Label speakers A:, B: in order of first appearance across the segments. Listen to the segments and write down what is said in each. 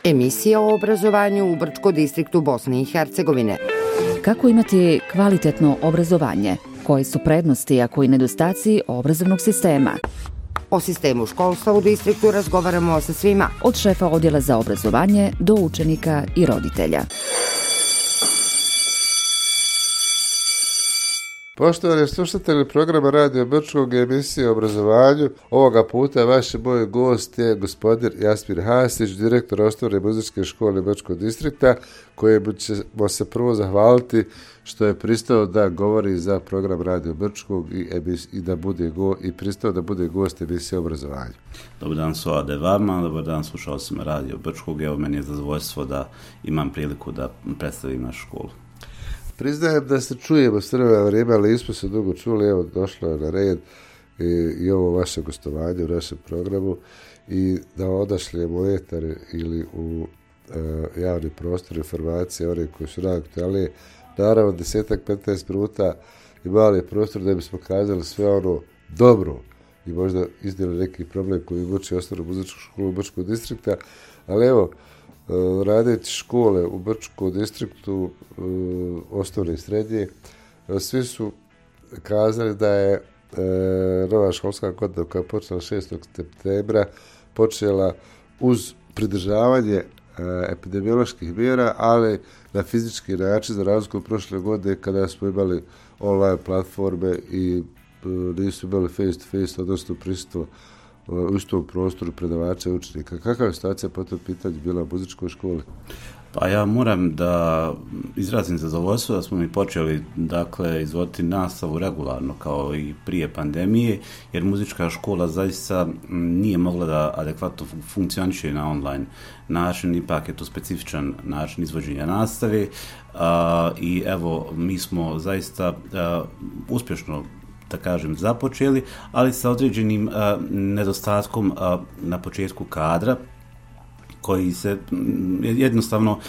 A: Emisija o obrazovanju u Brčko-distriktu Bosne i Hercegovine.
B: Kako imati kvalitetno obrazovanje? Koje su prednosti, a koji nedostaci obrazovnog sistema?
A: O sistemu školstva u distriktu razgovaramo sa svima.
B: Od šefa odjela za obrazovanje do učenika i roditelja.
C: Poštovani slušatelji programa Radio Brčkog i emisije o obrazovanju, ovoga puta vaš moj gost je gospodin Jasmir Hasić, direktor Osnovne muzičke škole Brčkog distrikta, kojemu ćemo se prvo zahvaliti što je pristao da govori za program Radio Brčkog i pristao da bude gost emisije o obrazovanju.
D: Dobar dan Suade vama, dobar dan slušalcima Radio Brčkog. Evo, meni je zadovoljstvo da imam priliku da predstavim našu školu.
C: Priznajem da se čujemo s vremena vrijeme, ali nismo se dugo čuli. Evo, došlo je na red i ovo vaše gostovanje u našem programu i da odašlijemo u etar ili u javni prostor informacije, one koji su najaktualnije. Naravno, 10-15 minuta i mali prostor da bismo kazali sve ono dobro i možda iznijeli neki problem koji muči Osnovnu muzičku školu Brčkog distrikta, ali evo, radeći škole u Brčkom distriktu, osnovne i srednje, svi su kazali da je nova školska godina koja je počela 6. septembra počela uz pridržavanje epidemioloških mjera, ali na fizički način, za razliku od prošle godine kada smo imali online platforme i nisu imali face to face, odnosno prisustvo u istom prostoru predavača i učenika. Kakva je situacija po tom pitanju bila u muzičkoj školi?
D: Pa ja moram da izrazim zadovoljstvo da smo mi počeli izvoditi nastavu regularno kao i prije pandemije, jer muzička škola zaista nije mogla da adekvatno funkcioniše na online način, ipak je to specifičan način izvođenja nastave i evo, mi smo zaista uspješno, da kažem, započeli, ali sa određenim nedostatkom na početku kadra, koji se jednostavno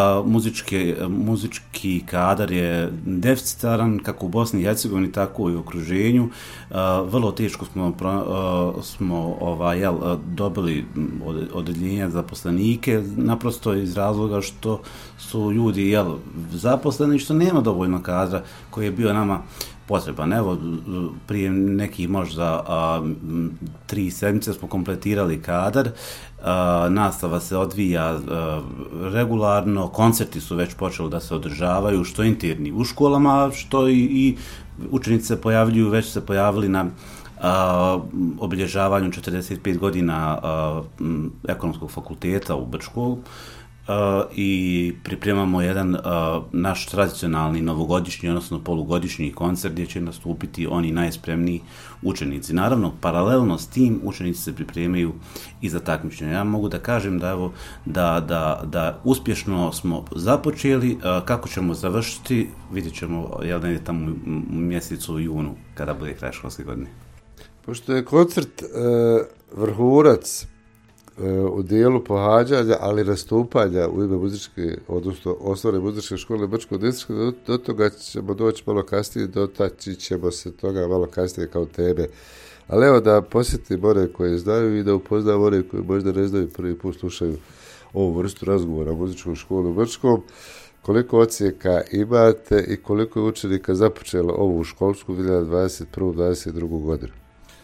D: muzički kadar je deficitaran kako u Bosni i Hercegovini, tako i u okruženju. Vrlo teško smo dobili odeljenja zaposlenike, naprosto iz razloga što su ljudi zaposleni, što nema dovoljno kadra koji je bio nama potreban. Evo, prije nekih možda 3 sedmice smo kompletirali kadar, nastava se odvija regularno, koncerti su već počeli da se održavaju, što interni u školama, što i učenici se pojavljuju, već se pojavili na obilježavanju 45 godina ekonomskog fakulteta u Brčkom. I pripremamo jedan naš tradicionalni novogodišnji, odnosno polugodišnji koncert gdje će nastupiti oni najspremniji učenici. Naravno, paralelno s tim učenici se pripremaju i za takmičenje. Ja mogu da kažem da uspješno smo započeli, kako ćemo završiti, vidjet ćemo tamo u mjesecu junu kada bude kraj školske godine.
C: Pošto je koncert vrhunac u dijelu pohađanja, ali nastupanja u ime muzičke, odnosno osnovne muzičke škole Brčkog distrikta, do toga ćemo doći malo kasnije, dotaći ćemo se toga malo kasnije kao teme. Ali evo da posjetim one koje znaju i da upoznam one koji možda ne znaju, prvi put slušaju ovu vrstu razgovora o muzičkoj školi u Brčkom. Koliko odsjeka imate i koliko je učenika započelo ovu školsku 2021-2022 godinu?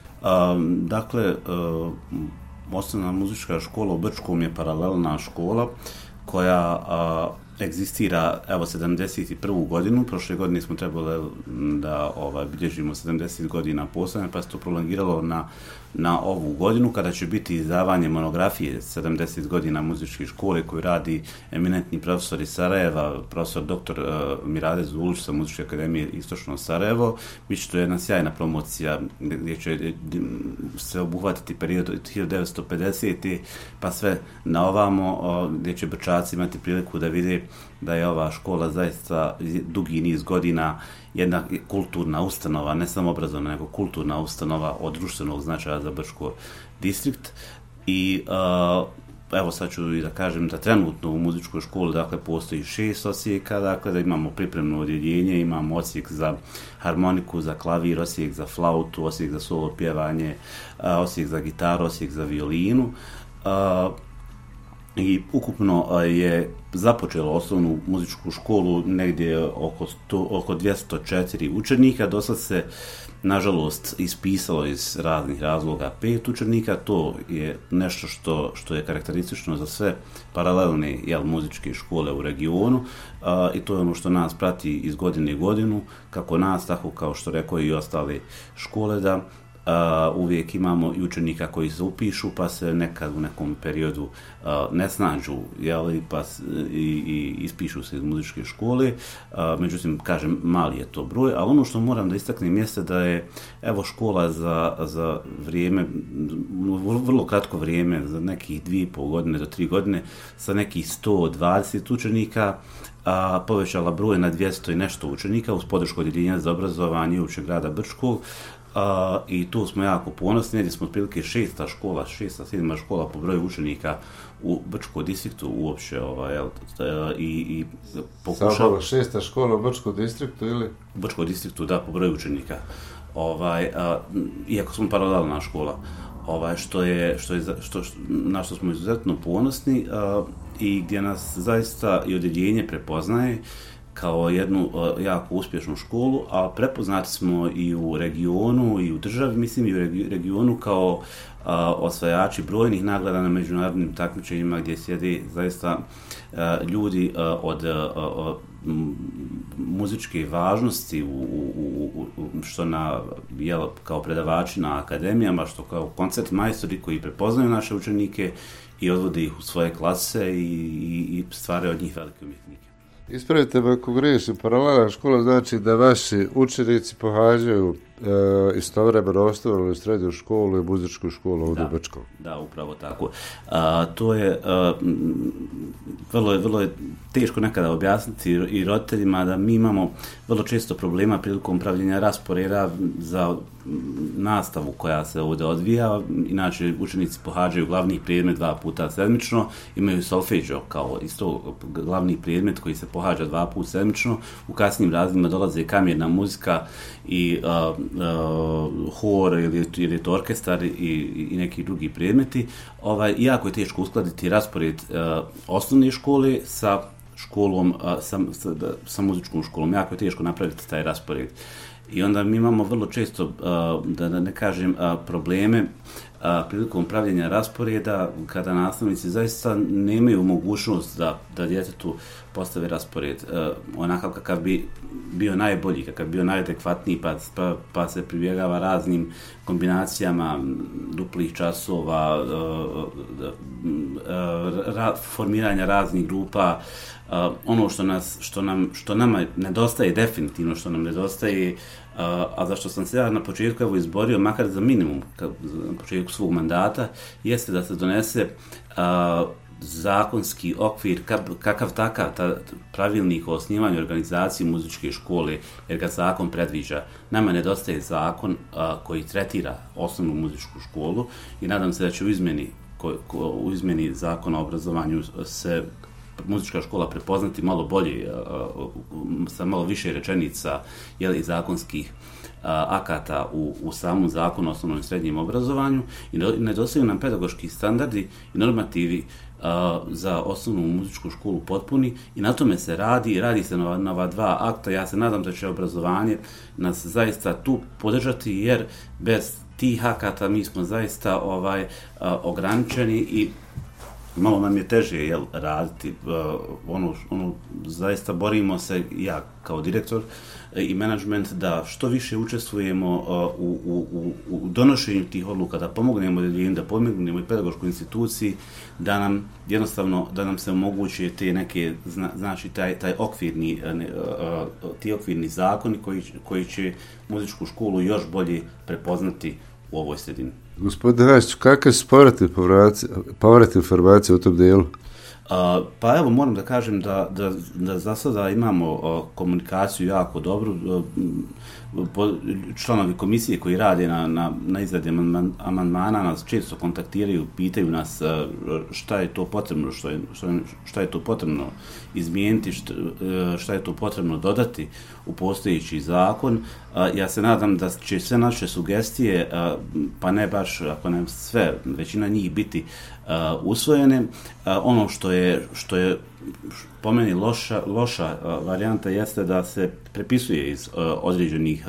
D: Osnovna muzička škola u Brčkom je paralelna škola koja egzistira 71. godinu. Prošle godine smo trebali da bilježimo 70 godina postojanja, pa se to prolongiralo na ovu godinu kada će biti izdavanje monografije 70 godina muzičke škole koju radi eminentni profesor iz Sarajeva, profesor dr. Mirade Zulić sa Muzičke akademije Istočno Sarajevo. Biće to jedna sjajna promocija gdje će se obuhvatiti period od 1950. pa sve na ovamo, gdje će Brčaci imati priliku da vide da je ova škola zaista dugi niz godina jedna kulturna ustanova, ne samo obrazovna, nego kulturna ustanova od društvenog značaja za Brčko distrikt. I evo sad ću i da kažem da trenutno u muzičkoj školi postoji 6 odsjeka, da imamo pripremno odjeljenje, imamo odsjek za harmoniku, za klavir, odsjek za flautu, odsjek za solo pjevanje, odsjek za gitaru, odsjek za violinu. I ukupno je započelo osnovnu muzičku školu negdje oko 204 učenika. Dosad se, nažalost, ispisalo iz raznih razloga 5 učenika. To je nešto što je karakteristično za sve paralelne muzičke škole u regionu i to je ono što nas prati iz godine u godinu, kako nas, tako kao što rekao i ostale škole, da uvijek imamo i učenika koji se upišu pa se nekad u nekom periodu ne snađu pa i ispišu se iz muzičke škole. Međutim, kažem, mali je to broj, ali ono što moram da istaknem jeste da je škola za vrijeme, vrlo kratko vrijeme, za nekih 2,5 godine do 3 godine, sa nekih 120 učenika povećala broj na 200 i nešto učenika uz podršku Odjeljenja za obrazovanje općeg grada Brčkog. I tu smo jako ponosni, gdje smo otprilike 6-7 škola po broju učenika u Brčkom distriktu uopće. I pokušava...
C: Samo 6. škola u Brčkom distriktu ili?
D: U Brčkom distriktu, da, po broju učenika. Iako smo paralelna škola. Na što smo izuzetno ponosni i gdje nas zaista i odjeljenje prepoznaje kao jednu jako uspješnu školu, a prepoznati smo i u regionu i u državi, mislim i u regionu kao osvajači brojnih nagrada na međunarodnim takmičenjima gdje sjede zaista ljudi od muzičke važnosti što kao predavači na akademijama, što kao koncert majstori koji prepoznaju naše učenike i odvode ih u svoje klase i stvaraju od njih velike umjetnike.
C: Ispravite me ako griješim, paralelna škola znači da vaši učenici pohađaju istovremeno osnovnu ili srednju školu i muzičku školu ovdje u Brčkom.
D: Da, upravo tako. To je vrlo je teško nekada objasniti i roditeljima da mi imamo vrlo često problema prilikom pravljenja rasporeda za nastavu koja se ovdje odvija. Inače, učenici pohađaju glavni predmet 2 puta sedmično, imaju solfeđo kao isto glavni predmet koji se pohađa 2 puta sedmično. U kasnijim razredima dolaze kamjerna muzika i hor ili je to orkestar i neki drugi predmeti. Jako je teško uskladiti raspored osnovne škole sa školom, sa muzičkom školom. Jako je teško napraviti taj raspored. I onda mi imamo vrlo često, da ne kažem, probleme prilikom pravljenja rasporeda kada nastavnici zaista nemaju mogućnost da djetetu postave raspored onakav kakav bi bio najbolji, kakav bi bio najadekvatniji, pa se pribjegava raznim kombinacijama duplih časova, formiranja raznih grupa. Ono što nama nedostaje, definitivno što nam nedostaje, a za što sam se ja na početku izborio, makar za minimum na početku svog mandata, jeste da se donese zakonski okvir, kakav takav pravilnik o osnivanju organizaciji muzičke škole, jer ga zakon predviđa. Nama nedostaje zakon koji tretira osnovnu muzičku školu i nadam se da će u izmjeni zakona o obrazovanju se muzička škola prepoznati malo bolje, sa malo više rečenica zakonskih akata u samom zakonu o osnovnom i srednjem obrazovanju i nedostaju nam pedagoški standardi i normativi za osnovnu muzičku školu potpuni i na tome se radi se na ova 2 akta. Ja se nadam da će obrazovanje nas zaista tu podržati, jer bez tih akata mi smo zaista ograničeni i malo nam je teže raditi. Zaista borimo se, ja kao direktor i menadžment, da što više učestvujemo u donošenju tih odluka, da pomognemo odjeljenju, da pomognemo i pedagoškoj instituciji, da nam se omoguće te neke, znači taj okvirni zakoni koji će muzičku školu još bolje prepoznati u ovoj sredini.
C: Gospodine Vasiću, kakve su povratne informacije u tom dijelu?
D: Pa evo, moram da kažem da za sada imamo komunikaciju jako dobru. Članovi komisije koji rade na izradi amandmana nas često kontaktiraju, pitaju nas šta je to potrebno, šta je to potrebno izmijeniti, šta je to potrebno dodati u postojeći zakon. Ja se nadam da će sve naše sugestije, pa ne baš, ako ne sve, većina njih biti usvojene. Ono što je po meni loša varijanta jeste da se prepisuje iz određenih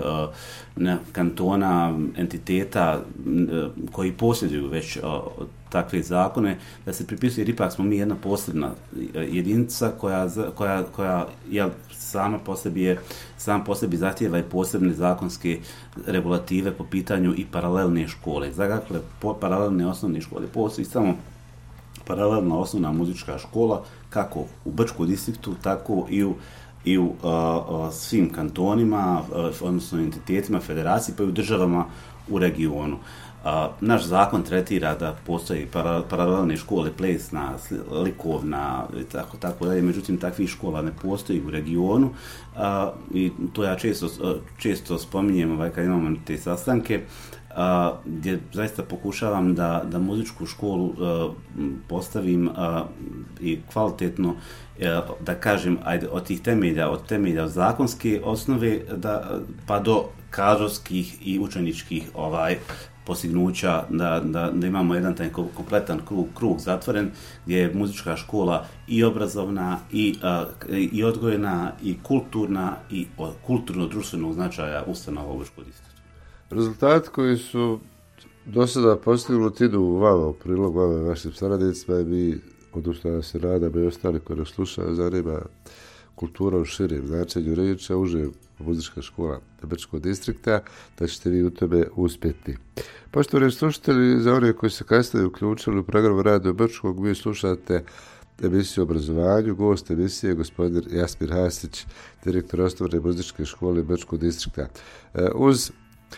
D: kantona, entiteta koji posjeduju već takve zakone, da se prepisuje, jer ipak smo mi jedna posebna jedinica koja sama po sebi zahtijeva i posebne zakonske regulative po pitanju i paralelne škole. Dakle, paralelne osnovne škole postoji samo paralelna osnovna muzička škola, kako u Brčkom distriktu, tako i u svim kantonima, odnosno entitetima, federaciji, pa i u državama u regionu. Naš zakon tretira da postoji paralelne škole, plesna, likovna i tako dalje, međutim takvih škola ne postoji u regionu i to ja često spominjem kad imamo te sastanke, gdje zaista pokušavam da muzičku školu postavim i kvalitetno, da kažem, od tih temelja zakonske osnove pa do kadrovskih i učeničkih postignuća, da imamo jedan taj kompletan krug zatvoren, gdje je muzička škola i obrazovna i odgojna i kulturna i kulturno-društvenog značaja ustanova u Brčkom distriktu.
C: Rezultati koji su do sada postignuti idu vama u prilog, vama i vašim saradnicima, i mi, odnosno da se nadam i ostali koji nas slušaju, zanima kultura u širem značenju riječi, uže muzička škola Brčkog distrikta, da ćete vi u tome uspjeti. Poštovani slušatelji, za one koji se kasnije uključili u program Radio Brčkog, vi slušate emisiju o obrazovanju. Gost emisije je gospodin Jasmir Hasić, direktor osnovne muzičke škole Brčkog distrikta. Uz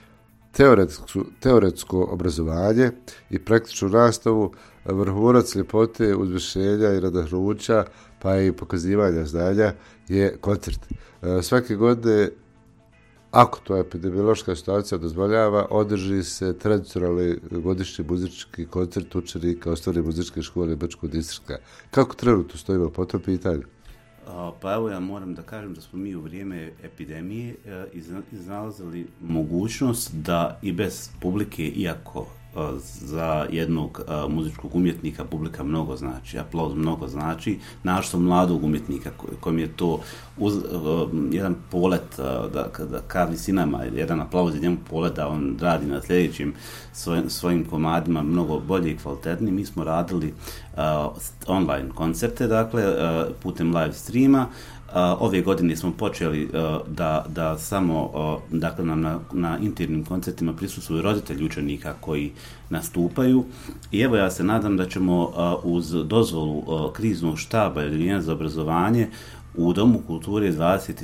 C: teoretsko obrazovanje i praktičnu nastavu, vrhunac ljepote, uzvišenja i nadahnuća, pa i pokazivanja znanja je koncert. Svake godine, ako to epidemiološka situacija dozvoljava, održi se tradicionalni godišnji muzički koncert učenika osnovne muzičke škole Brčkog distrikta. Kako trenutno stojimo po tom pitanju?
D: Pa evo, ja moram da kažem da smo mi u vrijeme epidemije iznalazili mogućnost da i bez publike, iako za jednog muzičkog umjetnika publika mnogo znači, aplauz mnogo znači, našto mladog umjetnika kojem je to jedan polet ka visinama, jedan aplauz je njemu polet da on radi na sljedećim svojim komadima mnogo bolje i kvalitetnije. Mi smo radili online koncerte, dakle, putem live streama. Ove godine smo počeli da samo, dakle, na internim koncertima prisustvuju roditelji učenika koji nastupaju, i evo ja se nadam da ćemo uz dozvolu kriznog štaba ili za obrazovanje u Domu kulture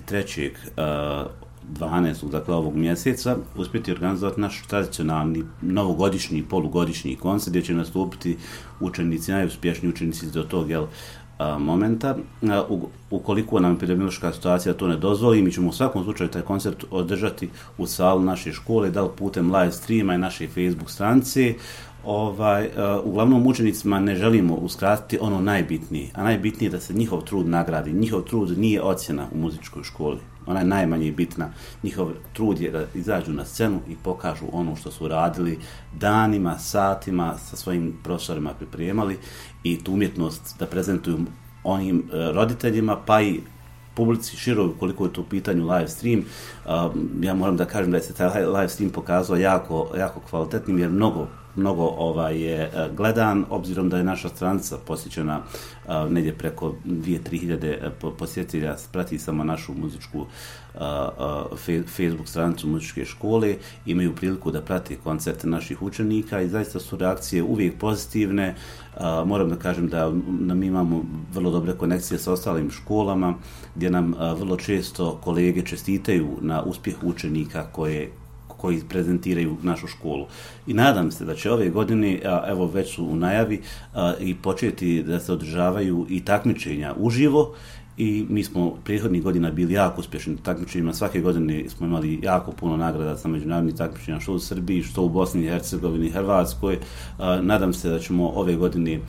D: 23.12. dakle ovog mjeseca uspjeti organizovati naš tradicionalni novogodišnji polugodišnji koncert gdje će nastupiti učenici, najuspješniji učenici do tog momenta. Ukoliko nam epidemiološka situacija to ne dozvoli, mi ćemo u svakom slučaju taj koncert održati u salu naše škole, da li putem live streama i naše Facebook stranice. Uglavnom učenicima ne želimo uskratiti ono najbitnije, a najbitnije je da se njihov trud nagradi. Njihov trud nije ocjena u muzičkoj školi, ona je najmanje bitna. Njihov trud je da izađu na scenu i pokažu ono što su radili danima, satima, sa svojim profesorima pripremali, i tu umjetnost da prezentuju onim roditeljima, pa i publici široj, koliko je to u pitanju live stream. Ja moram da kažem da se taj live stream pokazao jako kvalitetnim, jer mnogo je gledan, obzirom da je naša stranica posjećena negdje preko 2-3 hiljade posjetitelja, prati samo našu muzičku Facebook stranicu muzičke škole, imaju priliku da prate koncerte naših učenika i zaista su reakcije uvijek pozitivne. Moram da kažem da mi imamo vrlo dobre konekcije sa ostalim školama, gdje nam vrlo često kolege čestitaju na uspjeh učenika koje koji prezentiraju našu školu. I nadam se da će ove godine, evo već su u najavi, i početi da se održavaju i takmičenja uživo. I mi smo prethodnih godina bili jako uspješni u takmičenjima. Svake godine smo imali jako puno nagrada sa međunarodnih takmičenja, što u Srbiji, što u Bosni i Hercegovini, Hrvatskoj. Nadam se da ćemo ove godine,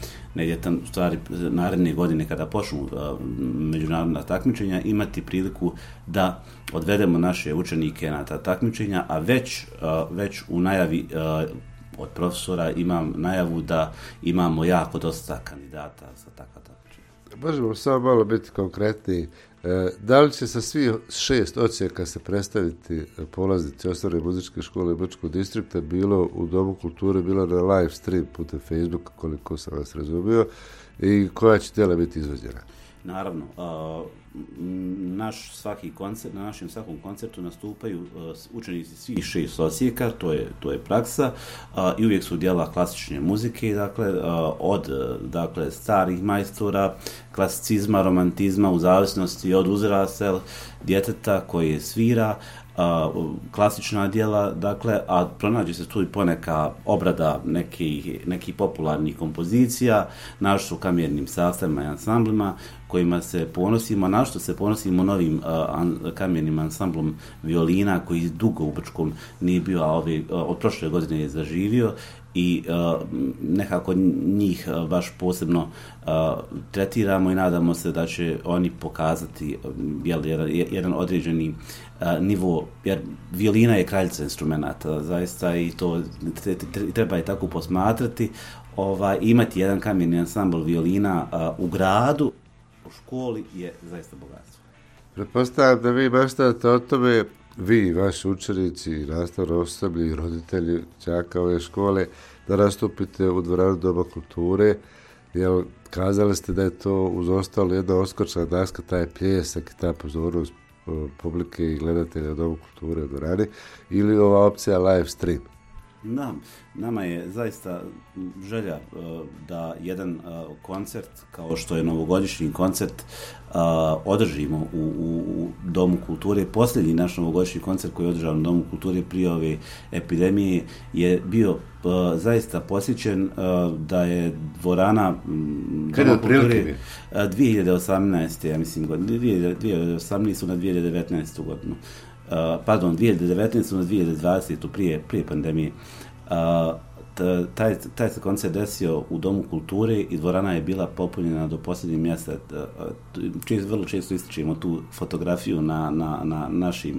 D: naredne godine kada počnu međunarodna takmičenja, imati priliku da odvedemo naše učenike na ta takmičenja, a već u najavi od profesora imam najavu da imamo jako dosta kandidata za takva takmičenja.
C: Možemo samo malo biti konkretniji. Da li će sa svih 6 odsjeka se predstaviti polaznici osnovne muzičke škole Brčkog distrikta, bilo u Domu kulture, bilo na live stream putem Facebooka, koliko sam vas razumio, i koja će tijela biti izvođena?
D: Naravno, na našem svakom koncertu nastupaju učenici svih 6 odsjeka, to je praksa, i uvijek su djela klasične muzike, od starih majstora, klasicizma, romantizma, u zavisnosti od uzrasta djeteta koje svira, klasična djela, a pronađe se tu i poneka obrada nekih popularnih kompozicija, našto u kamernim sastavima i ansamblima kojima se ponosimo, našto se ponosimo novim kamernim ansamblom violina koji dugo u Brčkom nije bio, a od prošle godine je zaživio, i nekako njih baš posebno tretiramo i nadamo se da će oni pokazati jedan određeni nivo, jer violina je kraljica instrumenta, zaista, i to treba i tako posmatrati. Imati jedan kamerni ansambl violina u gradu, u školi, je zaista bogatstvo.
C: Pretpostavljam da vi maštate o tome, vi, vaši učenici, nastavno osoblje i roditelji đaka ove škole, da nastupite u dvoranu Doma kulture, jer kazali ste da je to uz ostalo jedna oskočna daska, taj pljesak i ta pozornost publike i gledatelja Doma kulture u dvorani, ili ova opcija live stream?
D: Nama je zaista želja da jedan koncert, kao što je novogodišnji koncert, održimo u Domu kulture. Posljednji naš novogodišnji koncert koji je održan u Domu kulture prije ove epidemije je bio zaista posjećen, da je dvorana Doma kulture 2018. ja mislim, 2018. na 2019. godinu. 2019. na 2020. prije pandemije. Taj se koncert desio u Domu kulture i dvorana je bila popunjena do posljednjeg mjesta. Vrlo često ističemo tu fotografiju na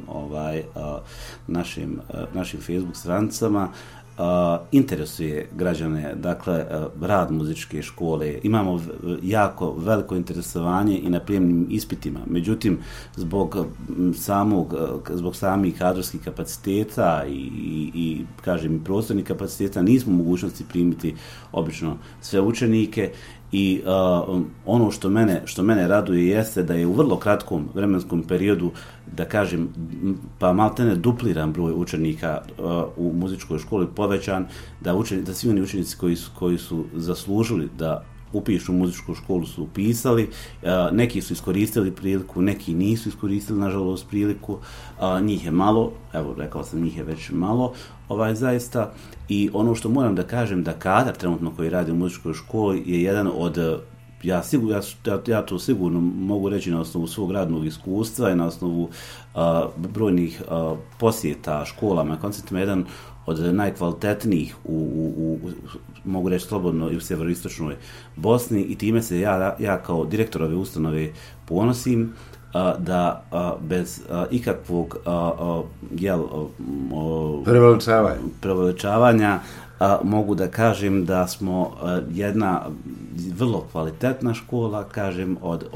D: našim Facebook stranicama. Interesuje građane, rad muzičke škole. Imamo jako veliko interesovanje i na prijemnim ispitima. Međutim, zbog samih kadrovskih kapaciteta i kažem, prostornih kapaciteta nismo u mogućnosti primiti obično sve učenike. I ono što mene raduje jeste da je u vrlo kratkom vremenskom periodu, da kažem, pa maltene dupliran broj učenika u muzičkoj školi povećan, da svi oni učenici koji su zaslužili da upišu muzičku školu su upisali, neki su iskoristili priliku, neki nisu iskoristili, nažalost, priliku, njih je malo, evo, rekao sam, njih je već malo, zaista, i ono što moram da kažem, da kadar trenutno koji radi u muzičkoj školi je jedan od, ja to sigurno mogu reći na osnovu svog radnog iskustva i na osnovu brojnih posjeta školama, koncertima, jedan od najkvalitetnijih mogu reći slobodno, i u sjeveroistočnoj Bosni, i time se ja kao direktor ove ustanove ponosim, da bez ikakvog preveličavanja mogu da kažem da smo jedna vrlo kvalitetna škola, kažem,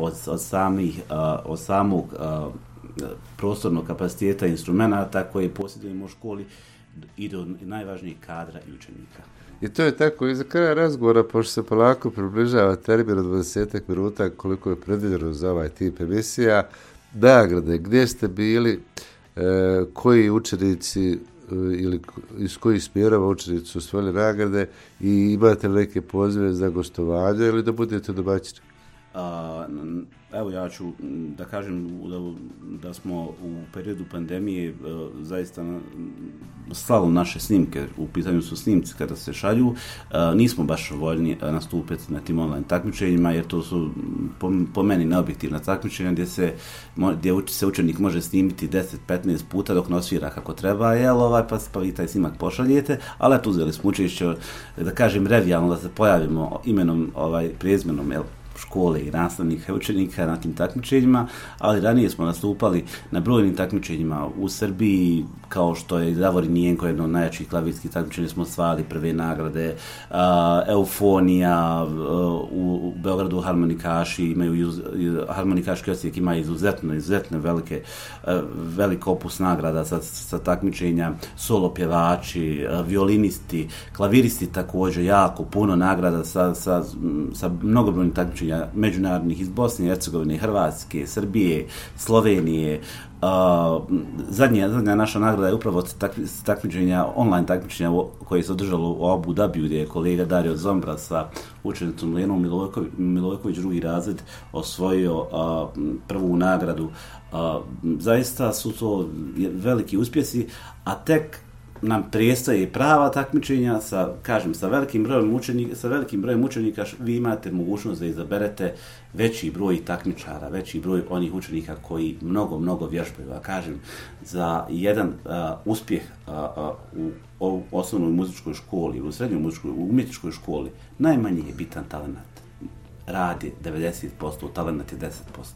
D: od samog prostornog kapaciteta instrumenta koje posjedujemo u školi i do najvažnijih kadra i učenika.
C: I to je tako. I za kraja razgovora, pošto se polako približava termin od 20 minuta koliko je predviđeno za ovaj tip emisija, nagrade, gdje ste bili, koji učenici ili iz kojih smjerova učenici su osvojili nagrade, i imate li neke pozive za gostovanje ili da budete domaćini?
D: Evo ja ću da kažem da smo u periodu pandemije zaista slalo naše snimke, u pitanju su snimci kada se šalju, nismo baš voljni nastupiti na tim online takmičenjima jer to su po meni neobjektivna takmičenja gdje se učenik može snimiti 10-15 puta dok ne osvira kako treba, pa vi taj snimak pošaljete, ali eto uzeli smo učešće, da kažem revijalno da se pojavimo imenom, prezmenom, škole i nastavnika i učenika na tim takmičenjima, ali ranije smo nastupali na brojnim takmičenjima u Srbiji, kao što je Davor Nijenko, jedno od najjačih klavirskih takmičenja, smo osvajali prve nagrade, Eufonija, u Beogradu harmonikaški odsjek ima izuzetno velik opus nagrada sa takmičenja, solo pjevači, violinisti, klaviristi također, jako puno nagrada sa mnogobrojnim takmičenja međunarodnih iz Bosne i Hercegovine, Hrvatske, Srbije, Slovenije. Zadnja naša nagrada je upravo takmičenja, online takmičenja koje se održalo u Abu Dhabiju, gdje je kolega Dario Zombra sa učenicom Lenom Milojković, drugi razred, osvojio prvu nagradu. Zaista su to veliki uspjesi, a tek nam predstoje prava takmičenja sa velikim brojem učenika, vi imate mogućnost da izaberete veći broj takmičara, veći broj onih učenika koji mnogo vježbaju. A kažem, za jedan uspjeh u osnovnoj muzičkoj školi ili u srednjoj umjetničkoj školi najmanje je bitan talenat. Rad je 90%, talenat je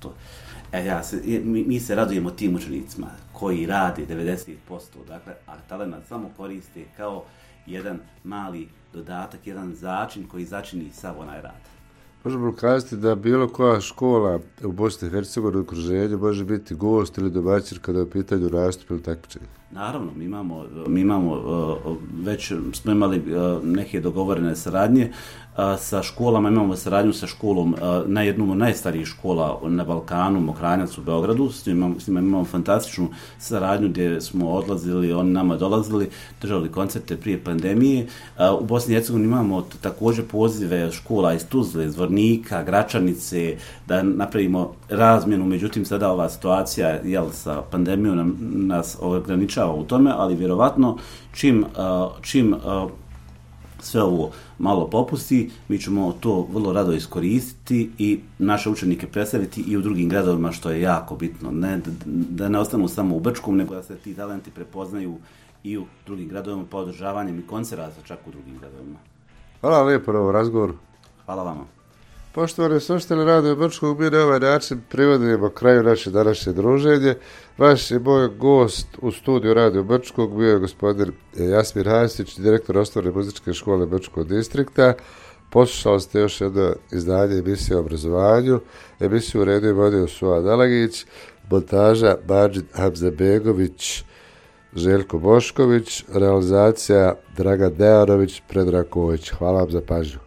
D: 10%. Mi se radujemo tim učenicima koji rade 90%, dakle, a talenat samo koriste kao jedan mali dodatak, jedan začin koji začini sav onaj rad.
C: Možemo kazati da bilo koja škola u Bosni i Hercegovini u okruženju može biti gost ili domaćin kada je u pitanju nastup ili takmičenje?
D: Naravno, mi imamo već smo imali neke dogovorene saradnje sa školama, imamo saradnju sa školom na jednom od najstarijih škola na Balkanu, Mokranjac u Beogradu, s njima imamo fantastičnu saradnju gdje smo odlazili, oni nama dolazili, držali koncerte prije pandemije. U Bosni i Hercegovini imamo također pozive škola iz Tuzle, Zvornika, Gračanice, da napravimo razmjenu, međutim sada ova situacija sa pandemijom nas ograničava u tome, ali vjerovatno čim sve ovo malo popusti, mi ćemo to vrlo rado iskoristiti i naše učenike predstaviti i u drugim gradovima, što je jako bitno. Da ne ostanu samo u Brčkom, nego da se ti talenti prepoznaju i u drugim gradovima, pa održavanjem i koncerata čak u drugim gradovima.
C: Hvala lijepo na ovom razgovoru.
D: Hvala vama.
C: Poštovani slušatelji Radio Brčkog, mi na ovaj način privodimo kraju naše današnje druženje. Vaš je moj gost u studiju Radio Brčkog bio je gospodin Jasmir Hasić, direktor Osnovne muzičke škole Brčkog distrikta. Poslušali ste još jedno izdanje emisije o obrazovanju. Emisiju u redu je vodio Suad Alagić, montaža Mađid Hamzabegović, Željko Bošković, realizacija Dragan Dejanović, Predrag Ković. Hvala vam za pažnju.